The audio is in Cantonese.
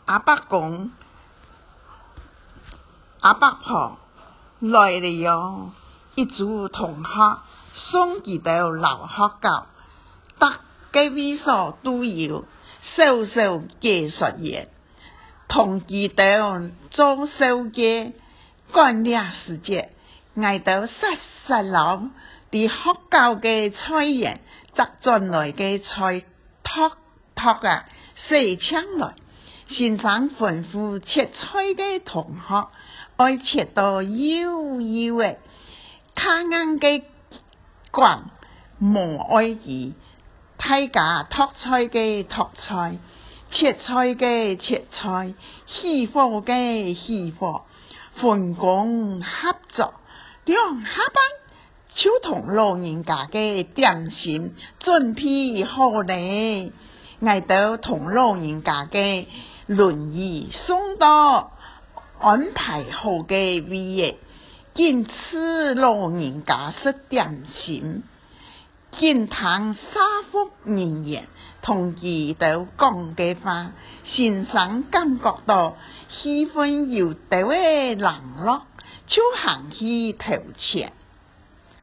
阿伯講，阿伯婆來了喲，一組同學送佢到留學校，搭嘅位所都有小小技術員，同佢到做手機幹了時節，挨到實老啲學校嘅菜園，摘轉來嘅菜托啊，洗槍來。先生吩咐切菜嘅同學，愛切到幼幼嘅，卡硬嘅棍，無愛佢；大家托菜嘅托菜，切菜嘅切菜，起火嘅起火，分工合作，兩下班就同老人家嘅點心準備好咧，挨到同老人家嘅輪椅送到安排好嘅位嘅，見此老人家食點心，見聽沙福人員同佢哋講嘅話，先生感覺到氣氛有啲冷落，就行去頭前。